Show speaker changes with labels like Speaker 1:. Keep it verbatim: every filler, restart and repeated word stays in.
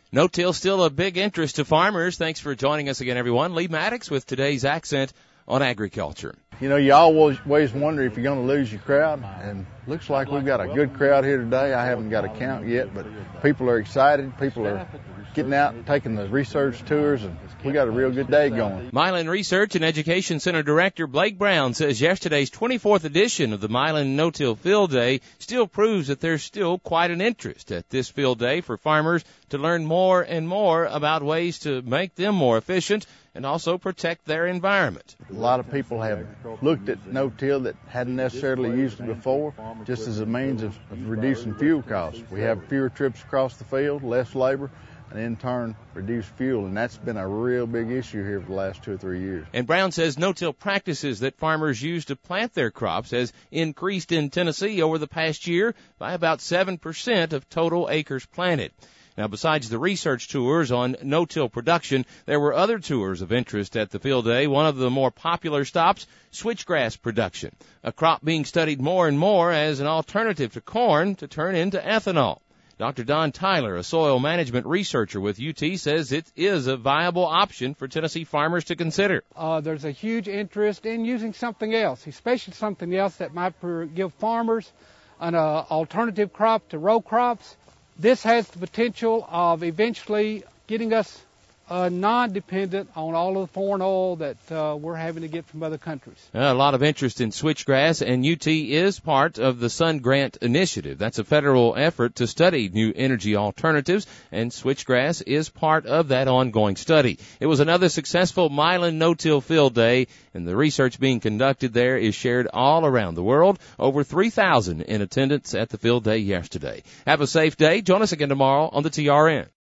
Speaker 1: No-till still a big interest to farmers. Thanks for joining us again, everyone. Lee Maddox with today's Accent on Agriculture.
Speaker 2: You know, you always wonder if you're going to lose your crowd, and looks like we've got a good crowd here today. I haven't got a count yet, but people are excited. People are getting out and taking the research tours, and we got a real good day going.
Speaker 1: Milan Research and Education Center Director Blake Brown says yesterday's twenty-fourth edition of the Milan No-Till Field Day still proves that there's still quite an interest at this field day for farmers to learn more and more about ways to make them more efficient and also protect their environment.
Speaker 2: A lot of people have looked at no-till that hadn't necessarily used it before, just as a means of, of reducing fuel costs. We have fewer trips across the field, less labor, and in turn reduce fuel, and that's been a real big issue here for the last two or three years.
Speaker 1: And Brown says no-till practices that farmers use to plant their crops has increased in Tennessee over the past year by about seven percent of total acres planted. Now, besides the research tours on no-till production, there were other tours of interest at the field day. One of the more popular stops, switchgrass production, a crop being studied more and more as an alternative to corn to turn into ethanol. Doctor Don Tyler, a soil management researcher with U T, says it is a viable option for Tennessee farmers to consider.
Speaker 3: Uh, there's a huge interest in using something else, especially something else that might give farmers an uh, alternative crop to row crops. This has the potential of eventually getting us uh, non-dependent on all of the foreign oil that uh, we're having to get from other countries.
Speaker 1: A lot of interest in switchgrass, and U T is part of the Sun Grant Initiative. That's a federal effort to study new energy alternatives, and switchgrass is part of that ongoing study. It was another successful Milan No-Till Field Day, and the research being conducted there is shared all around the world. Over three thousand in attendance at the field day yesterday. Have a safe day. Join us again tomorrow on the T R N.